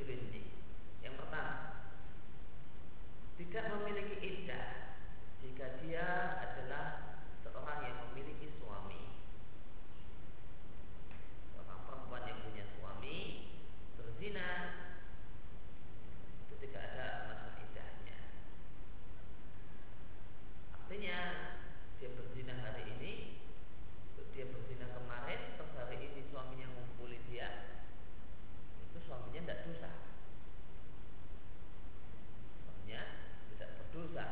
diperinci. Yang pertama, tidak memiliki iddah jika dia adalah seorang yang memiliki suami. Seorang perempuan yang punya suami berzina, itu tidak ada masa iddahnya. Artinya dia berzina hari ini, dia berzina kemarin, terus hari ini suaminya ngumpuli dia, itu suaminya tidak dosa. Suaminya tidak berdosa.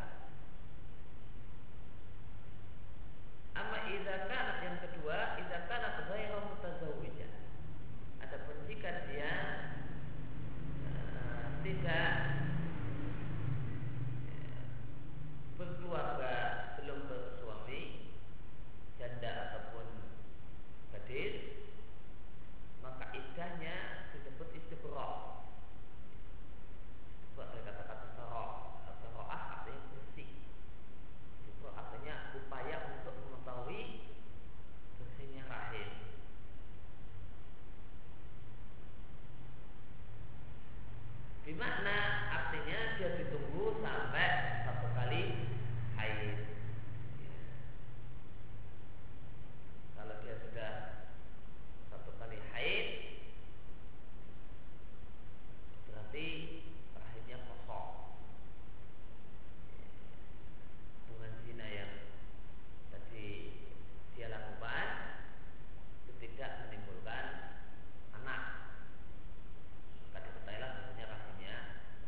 Amma idza kanat, yang kedua, idza kanat ghairu mutazawwijah. Adapun jika dia tidak berkeluarga, belum bersuami, janda ataupun gadis, maka iddahnya disebut istibra'. Istibra' dari kata-kata saro'ah artinya bersih. Istibra' artinya upaya untuk mengetahui bersihnya rahim. Bimakna artinya dia ditunggu sampai satu kali haid. Kalau dia sudah satu kali haid, berarti rahimnya kosong. Hubungan zina yang tadi dia lakukan itu tidak menimbulkan anak. Maka diketahuilah bahwasanya rahimnya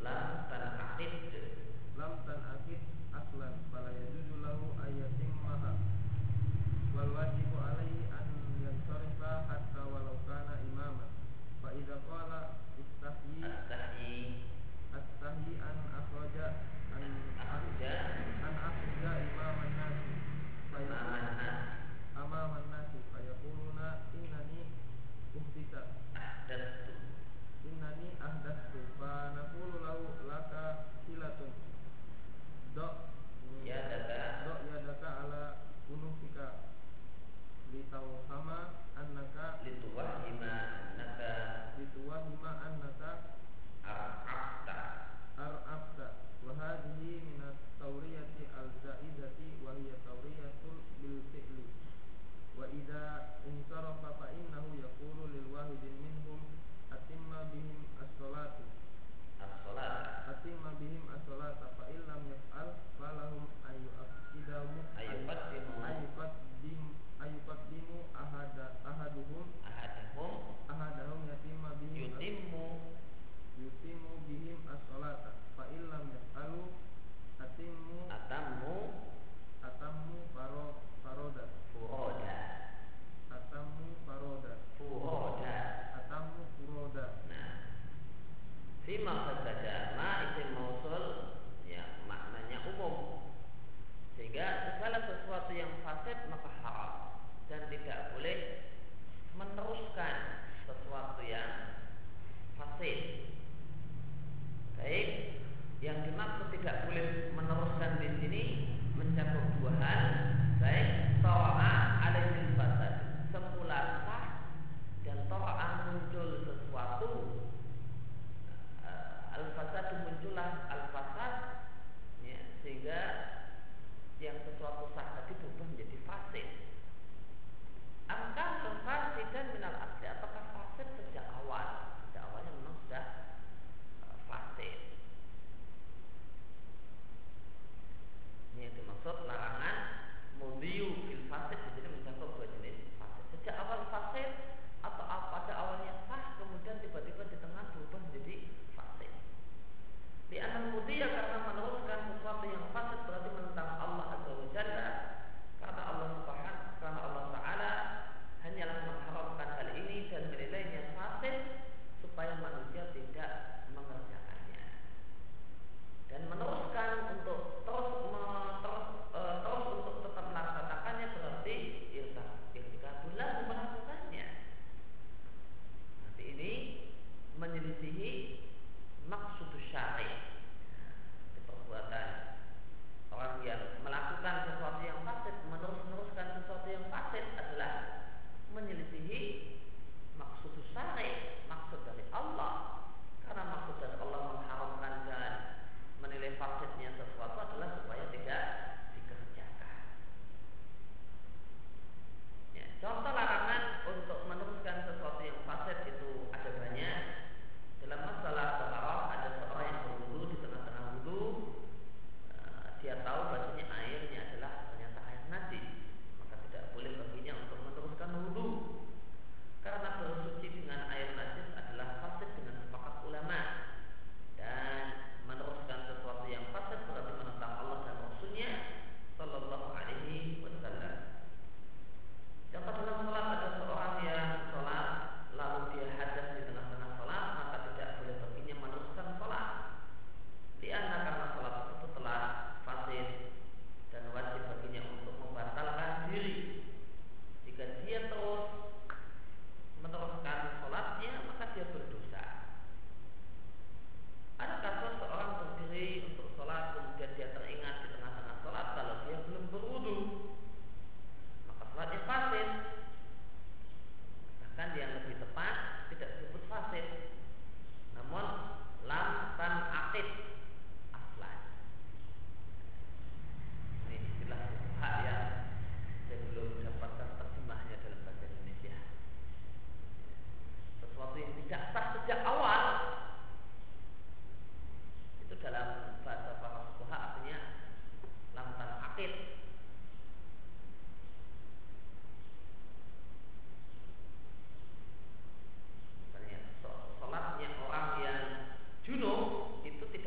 lam tanaqid aslan fala yajuzu lahu ayyatimmaha wal wajibu alaihi an yansarifa hatta walau kana imaman fa idza qala istahyi an akhraja imaman nasi amaman nasi fayaquluna innani ahdatsu fa naqulu lahu laka hilatun do yadaka ala unufika litawhama annaka ar'abta wa hadhihi min at-tawriyati al-zaidati wa hiya tawriyatul bil fi'li wa idza insarafa fa innahu yaqulu lil wahidin minhum atimma bihim as-salata fa illam yaf'al falahum ayuqaddimu ahadahum yatimma bihim yutimmu bihim as-salata fa illam yaf'alu atammu faroda Nah, fi maqsad ma isim mausul yang maknanya umum, sehingga segala sesuatu yang fasid maka haram dan tidak boleh meneruskan sesuatu yang fasid. Baik, yang dimaksud tidak boleh meneruskan di sini mencakup dua hal, baik ta'ah alaihil fasad, semula sah, dan ta'ah muncul sesuatu al-fasad, muncullah al-fasad ya, sehingga yang sesuatu sah tadi berubah menjadi fasid. Apakah fasid dan minal asli, apakah fasid sejak awalnya memang sudah fasid. Ini yang dimaksud larangan mudhiyu fil fasid, jadi mencakup dua jenis fasid. Sejak awal fasid atau pada awalnya sah kemudian tiba-tiba di tengah berubah menjadi fasid. Di anal mudhiya, karena meneruskan sesuatu yang fasid berarti menentang Allah Azza wa Jalla, karena Allah Ta'ala hanyalah mengharamkan hal ini dan menilainya fasid supaya manusia tidak mengerjakannya, dan meneruskan untuk terus untuk tetap melaksanakannya berarti irtikabullah, melakukannya. Nanti ini menyelisihi maksud syar'i. Perbuatan orang yang melakukan sesuatu yang fasid, meneruskan sesuatu yang fasid adalah menyelisihi maksud syar'i, maksud dari Allah. Karena maksud dari Allah mengharamkan dan menilai fasidnya sesuatu adalah supaya tidak dikerjakan. Ya, contoh larangan untuk meneruskan sesuatu yang fasid itu ada banyak. Dalam masalah taharah, ada seorang yang berwudu, di tengah-tengah wudu dia tahu bahasanya airnya adalah ternyata air najis, maka tidak boleh baginya untuk meneruskan wudu, karena bersuci dengan air najis adalah fasid dengan sepakat ulama, dan meneruskan sesuatu yang fasid berarti menentang Allah dan Rasulnya Sallallahu Alaihi Wasallam. Contoh dalam sholat, ada seorang yang sholat lalu dia hadas di tengah-tengah sholat, maka tidak boleh baginya meneruskan sholat, karena sholat tersebut telah fasid dan wajib baginya untuk membatalkan diri. Jika dia terus meneruskan sholatnya, maka dia berdosa. Ada kasus seorang berdiri untuk sholat, kemudian dia teringat di tengah-tengah sholat kalau dia belum berwudu, maka sholatnya fasid. Bahkan yang lebih tepat tidak disebut fasid, namun lam tanaqid aslan. Ini istilah hak yang saya belum dapatkan terjemahnya dalam bahasa Indonesia. Sesuatu yang tidak sah sejak awal, itu dalam bahasa para fuqaha artinya lam tanaqid. Misalnya sholatnya orang yang junub itu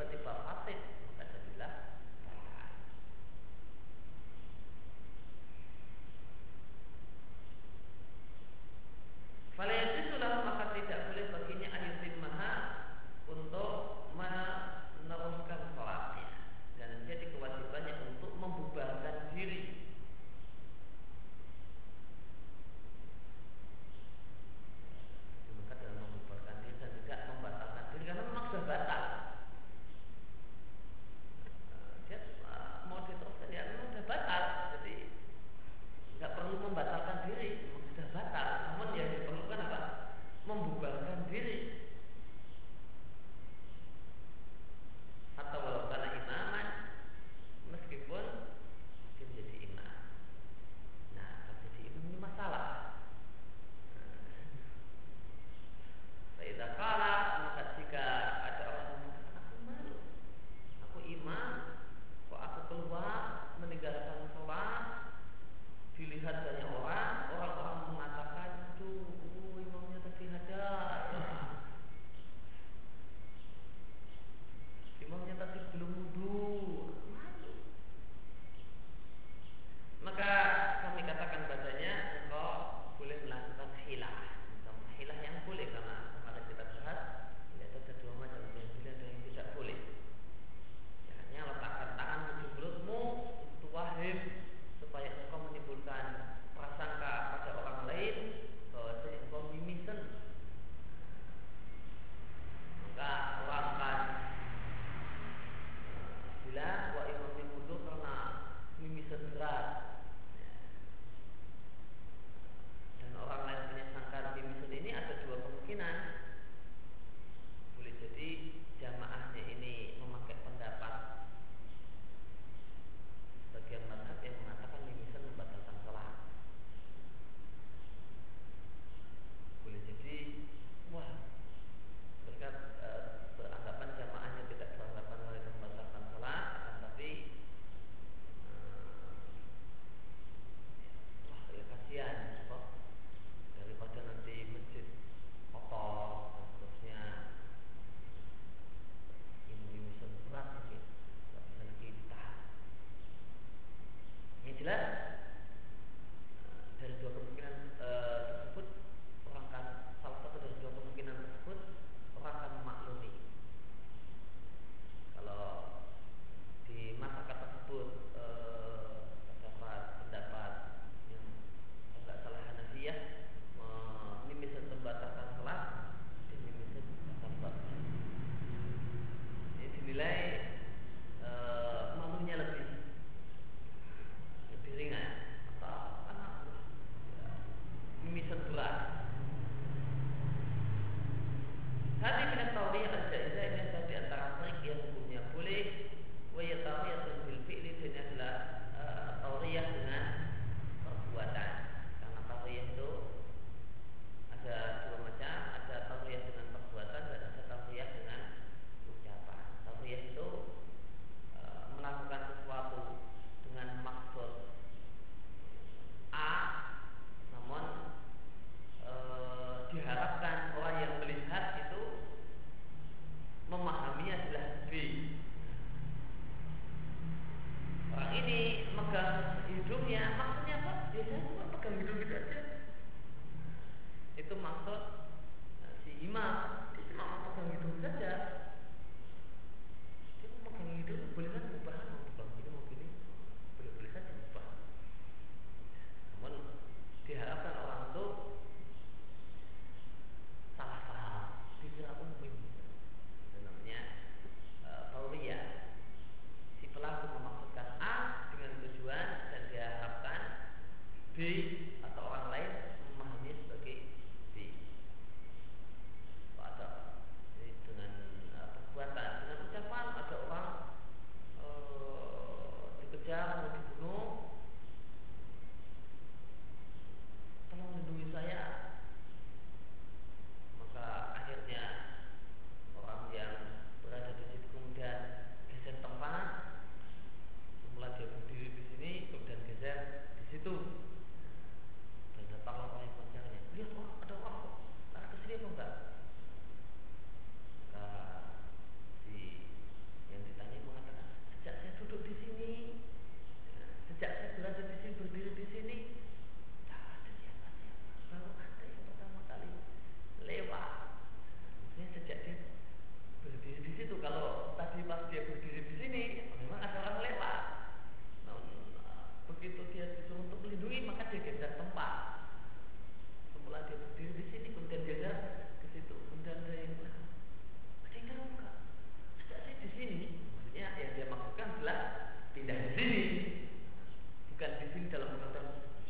tiba-tiba fasik, maka jadilah batal. Falayajisulah, maka tidak boleh baginya ayutimmaha untuk meneruskan sholatnya, dan jadi kewajibannya untuk membubarkan diri. Maka dalam membubarkan diri dan tidak membatalkan diri, karena memang sudah batal.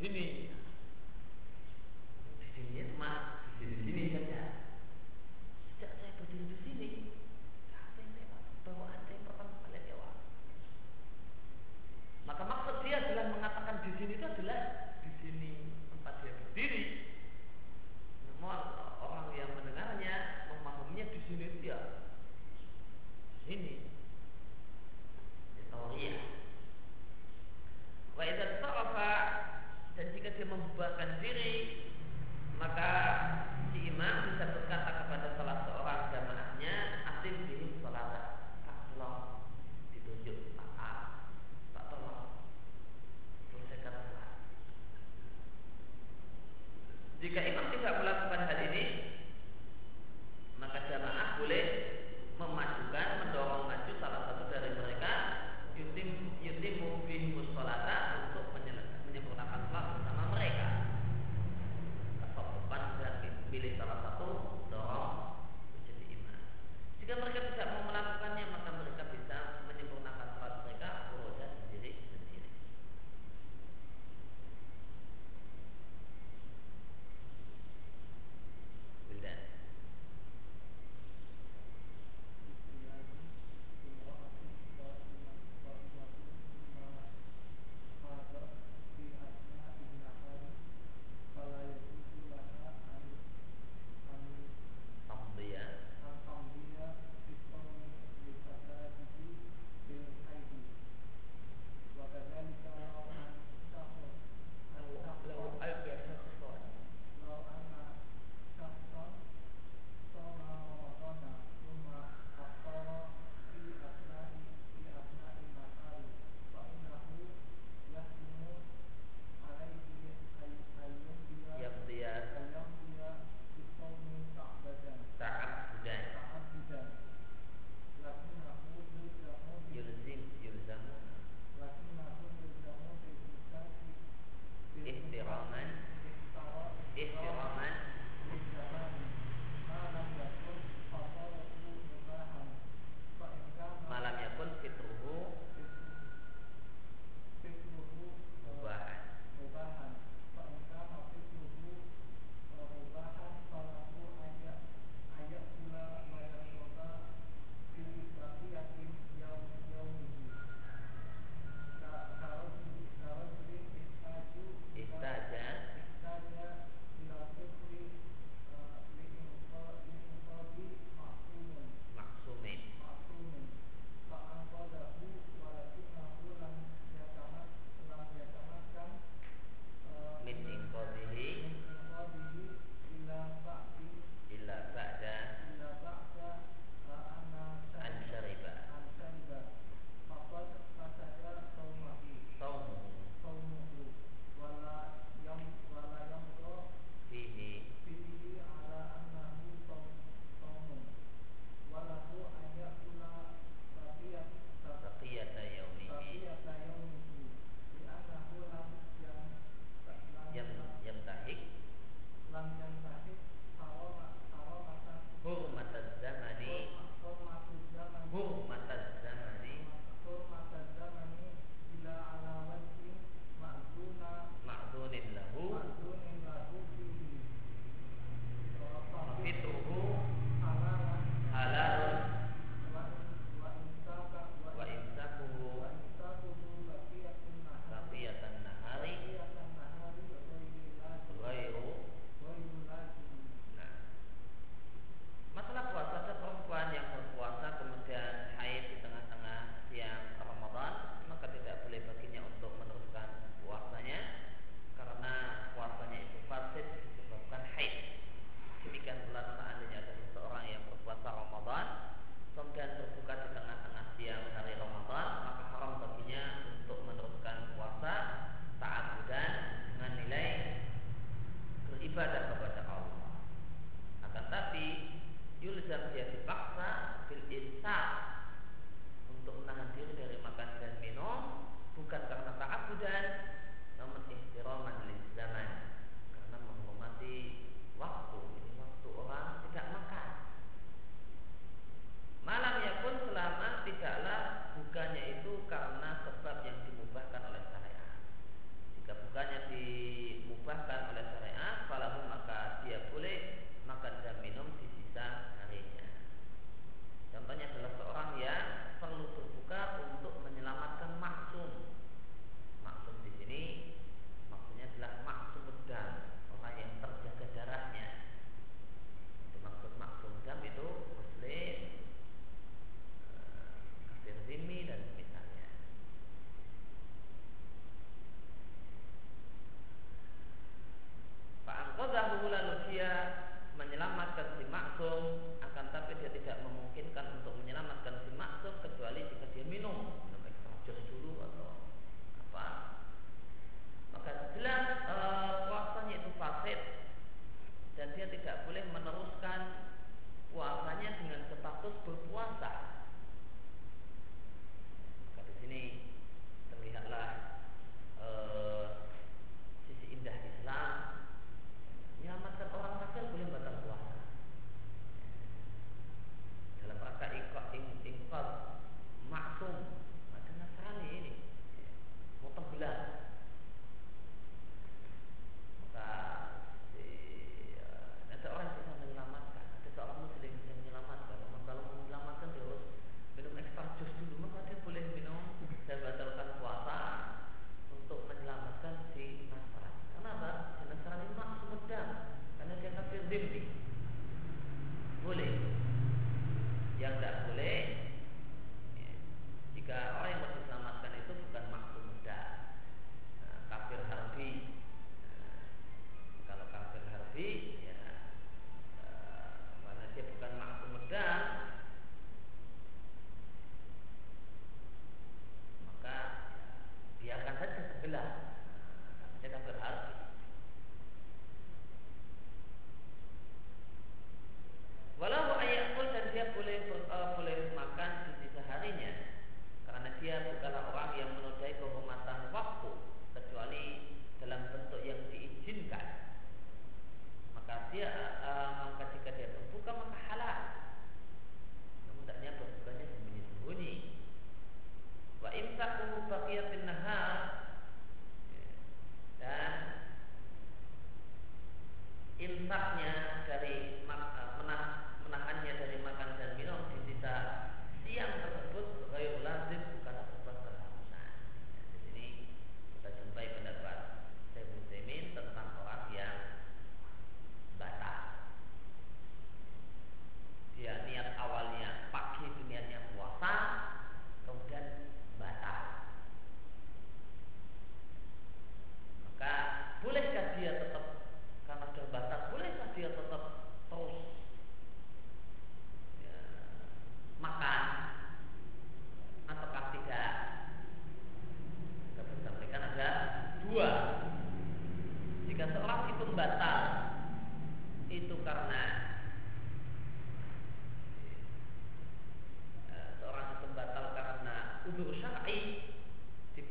sini. Di sini cuma di sini saja. Sejak saya berdiri di sini, ada yang lewat, bahwa ada yang pertama kali lewat. Maka maksud dia adalah mengatakan di sini itu adalah di sini tempat dia berdiri. Namun orang yang mendengarnya memahaminya di sini itu ya ini. Tauriah. Wa idza sarafa, dan jika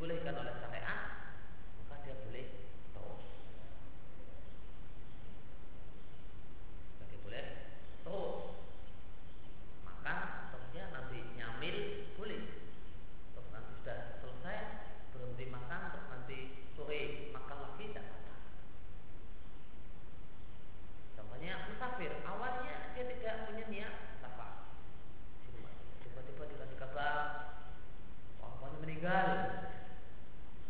dibolehkan oleh syariat, maka dia boleh terus. Dia boleh terus makan, terus dia nanti nyamil boleh. Terus nanti sudah selesai berhenti makan, terus nanti sore makan lagi tidak apa-apa. Contohnya musafir, awalnya dia tidak punya niat safar, tiba-tiba dikasih kabar orangnya meninggal,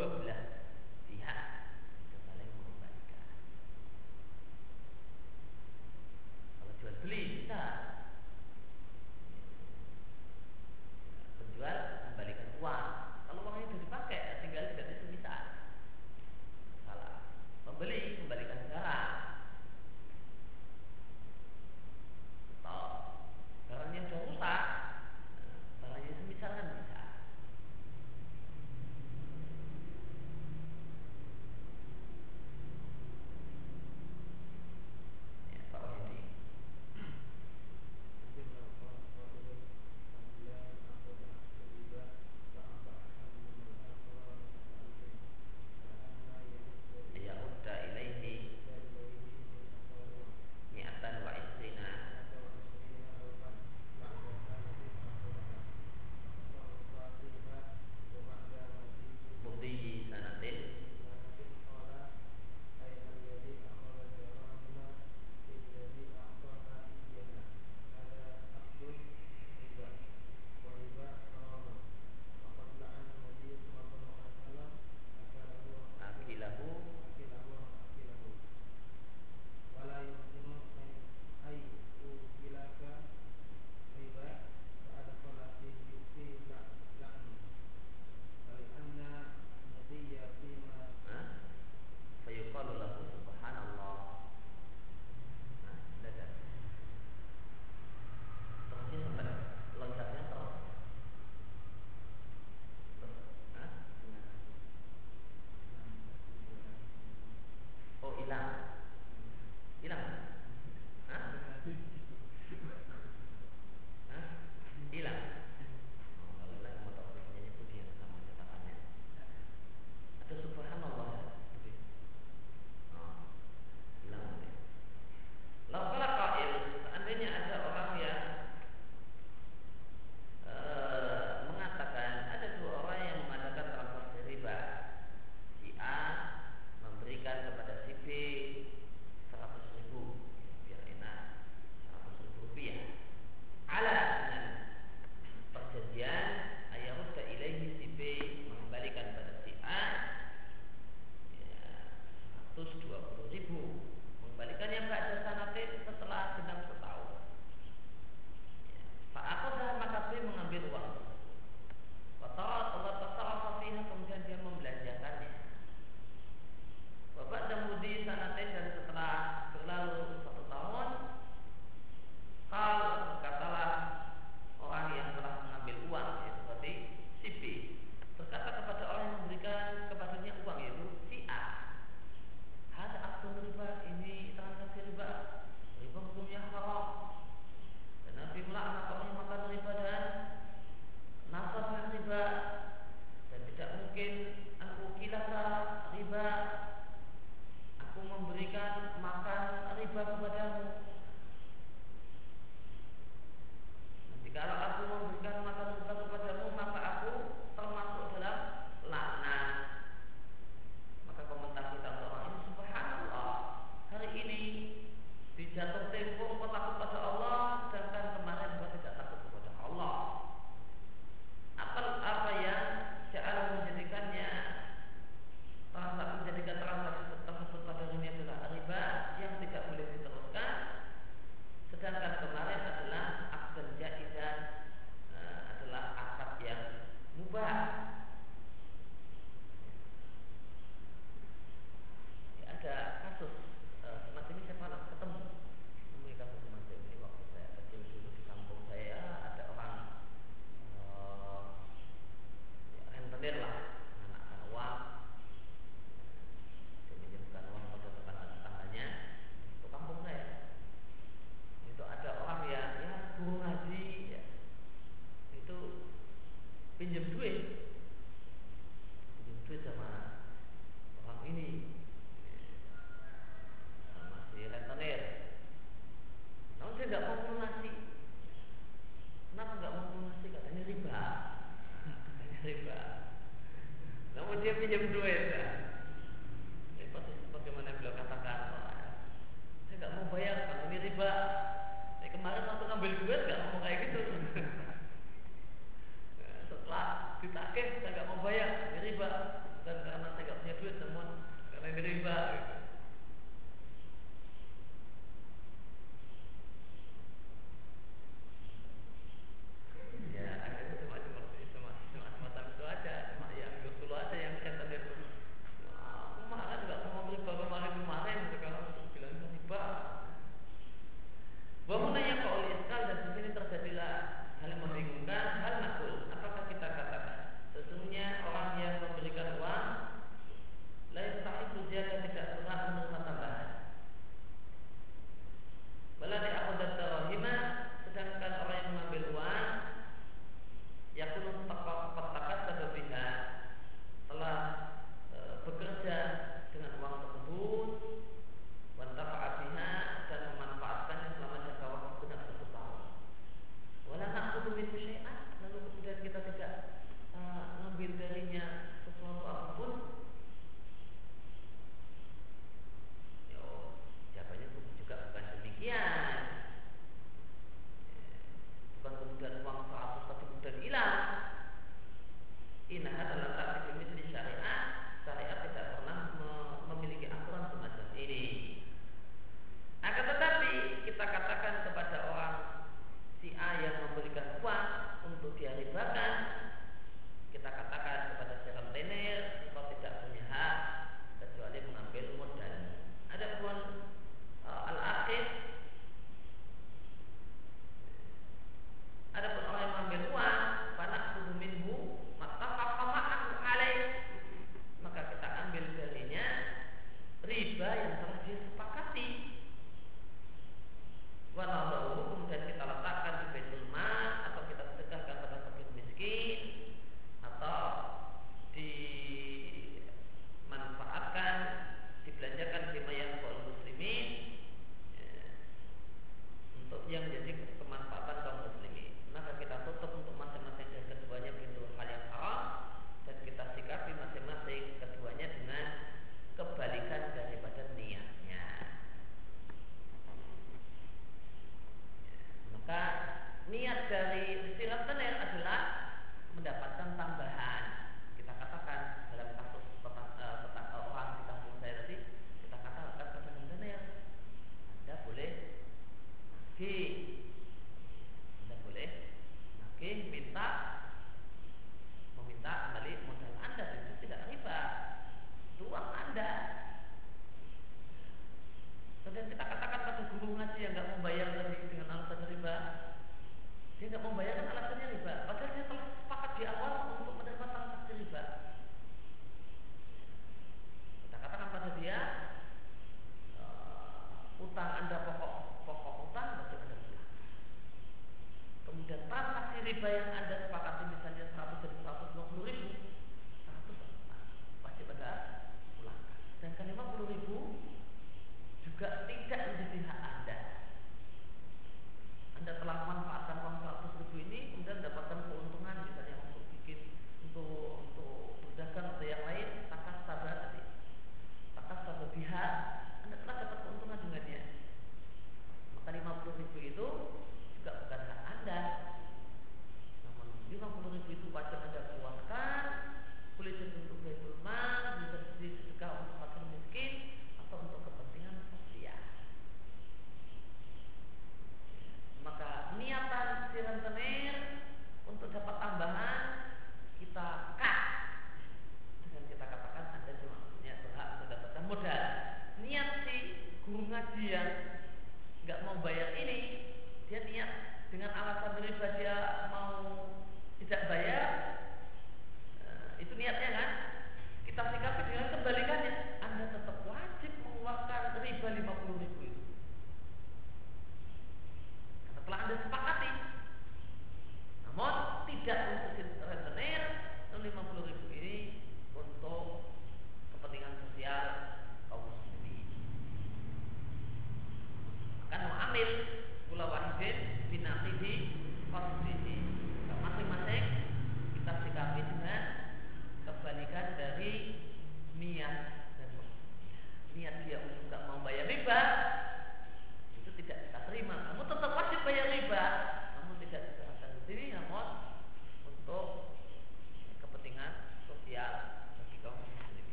kedua belah pihak itu saling mengembalikan. Kalau jual beli bisa penjual kembalikan uang. Kalau uangnya sudah dipakai, tinggal ganti semisal. Salah. Pembeli kembalikan barang. Atau barangnya sudah rusak, barangnya semisal kan bisa. Ya, Pak Wahyudi. Ya udah ilaihi niatan wa isrina mudhi sanatin akilahu fayuqalu lahu subhanallah. Nah, dadah. Terusnya sampai loncatnya terus. Hah? Oh, hilang. Hilang. Hah? Hah? Hilang. Oh, kalau hilang motor punya itu dia sama cetakannya. Ada subhanallah ya. Oh, hilang nanti. Lau qala qail, seandainya ada orang yang mengatakan ada dua orang yang mengadakan transaksi riba. Si A memberikan kepada si B 100.000 biar enak, 100.000 rupiah. Ala dengan perjanjian ayahudda ilaihi si B mengembalikan pada si A ya, 120.000, mengembalikannya ba'da sanatin setelah genap setahun. Ya. Pak Akodah maka B mengambil uang tersebut. Watarat Allah tasarrafa fiha, kemudian dia membelanjakannya. Bapak damudi sanatin, dan setelah berlalu 1 tahun, berkatalah orang yang telah mengambil uang, yaitu tadi si B, berkata kepada orang yang memberikan kepadanya uang, yaitu si A, hada akun riba, ini transaksi riba, riba hukumnya haram, dan Nabi melaknat orang yang makan riba dan nasabah riba, dan tidak mungkin aku kilaka riba, aku memberikan makan riba kepadamu. Kalau aku memberikan makan riba kepadamu, maka aku termasuk dalam laknat. Maka komentar kita orang ini, subhanallah, hari ini dijatuh tempo kau takut pada Allah, sedangkan kemarin kau tidak takut kepada Allah. Apa yang ja'ala menjadikan transaksi tersebut pada ini adalah riba yang tidak boleh diteruskan, sedangkan kemarin adalah akad jaizan, adalah akad yang mubah. Ya, ada kasus semacam ini saya pernah ketemu. Ini kasus semacam ini waktu saya kecil dulu di kampung saya, ada orang rentenir lah, menanakkan uang, dia minjamkan uang pada tetangga-tetangganya. Itu kampung saya. Itu ada orang yang guru ngaji ya, itu pinjam duit sama orang ini, sama si rentenir. Namun dia tidak mau melunasi. Kenapa nggak mau melunasi? Katanya riba. Katanya riba. Namun dia pinjam duit ya. Ini persis bagaimana beliau katakan, saya nggak mau bayar kalau ini riba. Kemarin waktu ngambil duit nggak mau kayak gitu. Setelah ditagih saya nggak mau bayar.